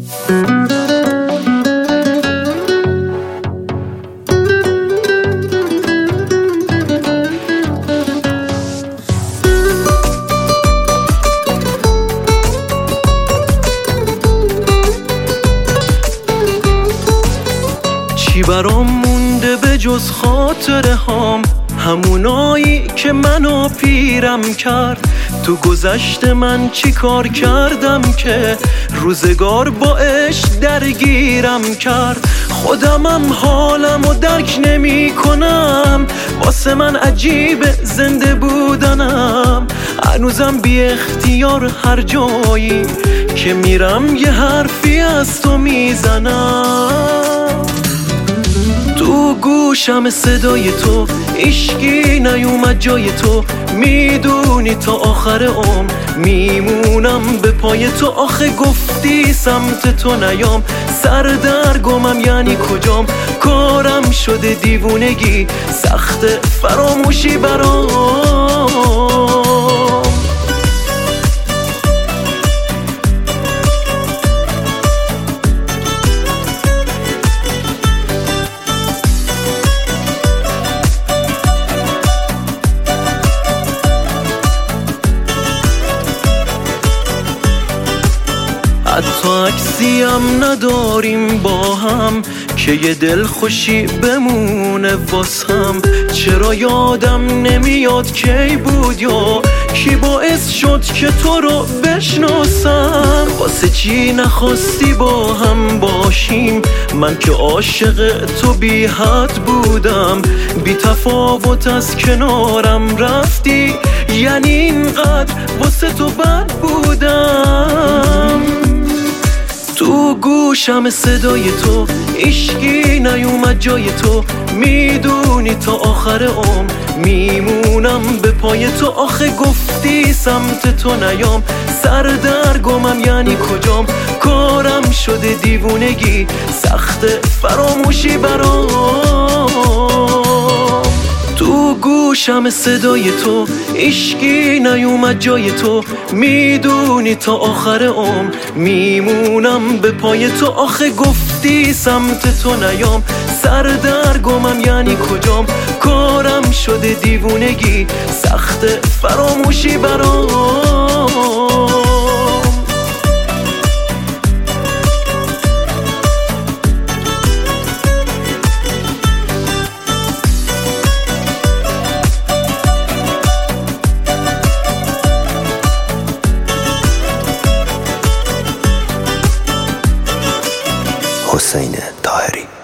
چی برام مونده به جز خاطره هام، همونایی که منو پیرم کرد. تو گذشت من چی کار کردم که روزگار با عشق درگیرم کرد. خودمم حالمو درک نمی کنم، واسه من عجیبه زنده بودنم. هنوزم بی اختیار هر جایی که میرم یه حرفی از تو میزنم. تو گوشم صدای تو، عشقی نیومد جای تو. میدونی تا آخر عمر میمونم به پای تو. آخه گفتی سمت تو نیام، سردرگمم یعنی کجام. کارم شده دیوونگی، سخت فراموشی برام. حتی عکسی هم نداریم با هم که یه دل خوشی بمونه واسم. چرا یادم نمیاد کی بود یا کی باعث شد که تو رو بشناسم. واسه چی نخواستی با هم باشیم، من که عاشق تو بی حد بودم. بی تفاوت از کنارم رفتی، یعنی اینقدر واسه تو بد بودم. تو گوشم صدای تو، عشقی نیومد جای تو. میدونی تا آخر عمر میمونم به پای تو. آخه گفتی سمت تو نیام، سردرگمم یعنی کجام. کارم شده دیوونگی، سخت فراموشی برام. تو گوشم صدای تو، عشقی نیومد جای تو. میدونی تا آخر عمر میمونم به پای تو. آخه گفتی سمت تو نیام، سردرگمم یعنی کجام. کارم شده دیوونگی، سخت فراموشی برام. حسین طاهری.